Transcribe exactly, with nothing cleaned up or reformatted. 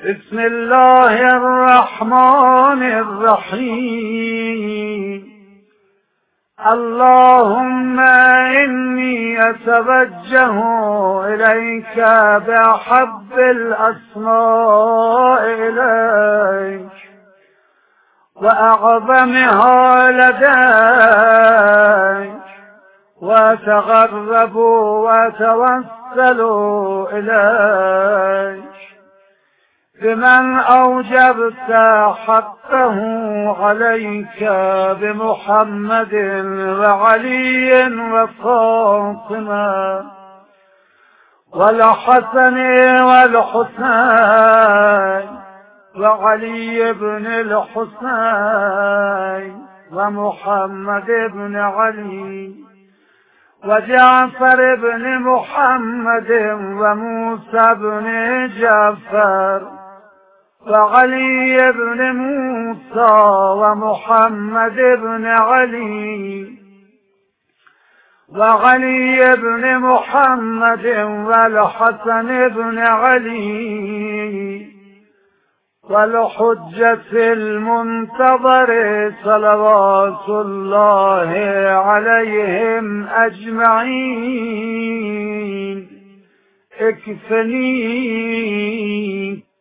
بسم الله الرحمن الرحيم. اللهم إني أتوجه إليك بأحب الأسماء إليك وأعظمها لديك، وأتغرب وأتوسل إليك بمن أوجبت حقه عليك بمحمد وعلي وفاطمة والحسن والحسين وعلي بن الحسين ومحمد بن علي وجعفر بن محمد وموسى بن جعفر وعلي بن موسى ومحمد بن علي وعلي بن محمد والحسن بن علي والحجة المنتظر صلوات الله عليهم أجمعين. اكفني